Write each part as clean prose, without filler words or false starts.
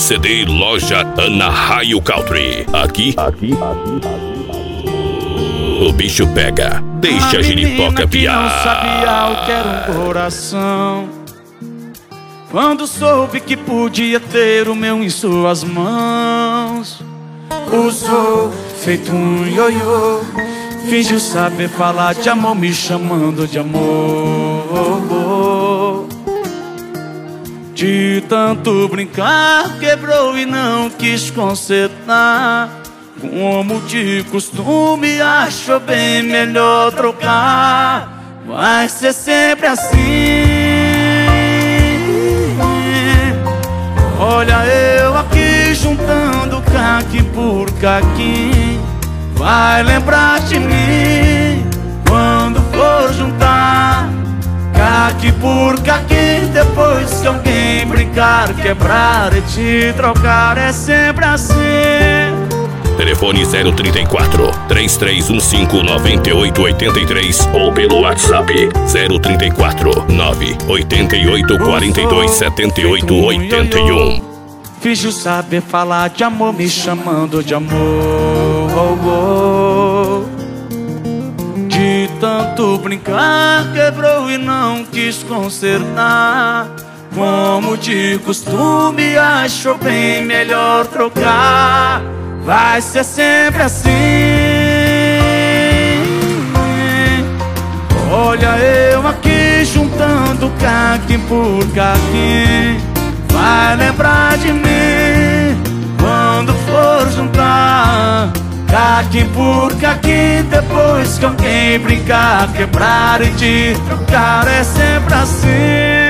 CD Loja Ana Raio Country. Aqui o bicho pega. Deixa a giripoca piar. Não sabia o que era um coração, quando soube que podia ter o meu em suas mãos. Usou feito um ioiô, fingiu saber falar de amor, me chamando de amor. De tanto brincar, quebrou e não quis consertar. Como de costume, achou bem melhor trocar. Vai ser sempre assim. Olha eu aqui juntando caqui por caqui. Vai lembrar de mim quando for juntar caqui por caqui. Depois que alguém brincar, quebrar e te trocar, é sempre assim. Telefone 034 3315 9883 ou pelo WhatsApp 034 988 42 78 81. Fingiu saber falar de amor, me chamando de amor. De tanto brincar, quebrou e não quis consertar. Como de costume, achou bem melhor trocar. Vai ser sempre assim. Olha eu aqui juntando caqui por caqui. Vai lembrar de mim quando for juntar caqui por caqui. Depois que alguém brincar, quebrar e te trocar, é sempre assim.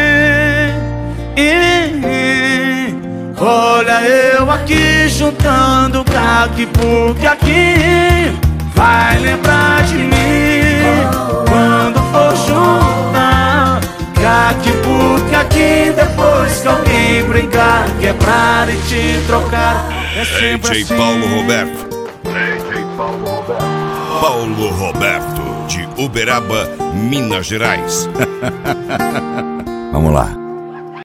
Olha eu aqui juntando caqui por caqui. Vai lembrar de mim quando for juntar caqui por caqui. Depois que alguém brincar, quebrar e te trocar, é sempre assim. Paulo Roberto. Paulo Roberto, de Uberaba, Minas Gerais. Vamos lá.